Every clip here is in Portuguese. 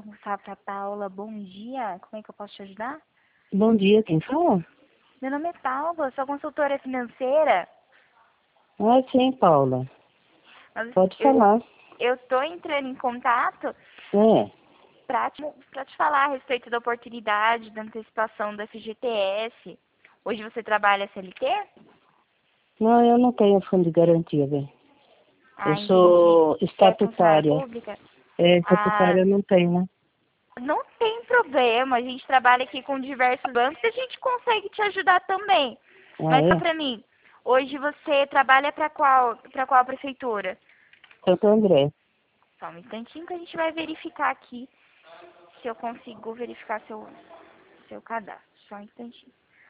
com o Safra Paula. Bom dia, como é que eu posso te ajudar? Bom dia, quem fala? Meu nome é Paula, sou consultora financeira. Ah, sim, Paula. Mas Pode falar. eu tô entrando em contato É. para te falar a respeito da oportunidade da antecipação do FGTS. Hoje você trabalha CLT? Não, eu não tenho fundo de garantia, bem. Eu Ah, entendi. sou Você é funcionária estatutária. pública? Ah, Estatutária eu não tenho, né? não tem problema, a gente trabalha aqui com diversos bancos e a gente consegue te ajudar também. Ah, Mas só é? pra mim, hoje você trabalha para qual prefeitura? Santo André. Só um instantinho que a gente vai verificar aqui se eu consigo verificar seu cadastro. Só um instantinho.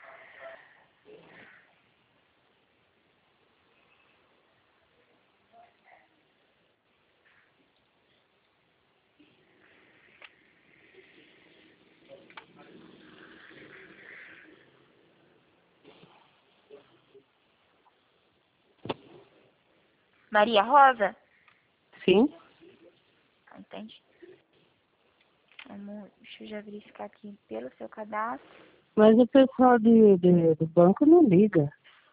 Maria Rosa? Sim? Entende? Deixa eu já verificar aqui pelo seu cadastro. Mas o pessoal do banco não liga.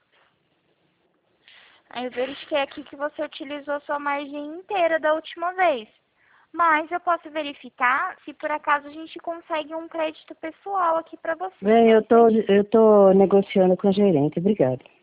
Aí eu verifiquei aqui que você utilizou sua margem inteira da última vez. Mas eu posso verificar se por acaso a gente consegue um crédito pessoal aqui pra você. Bem, Só um instantinho. eu tô negociando com o gerente. Obrigada.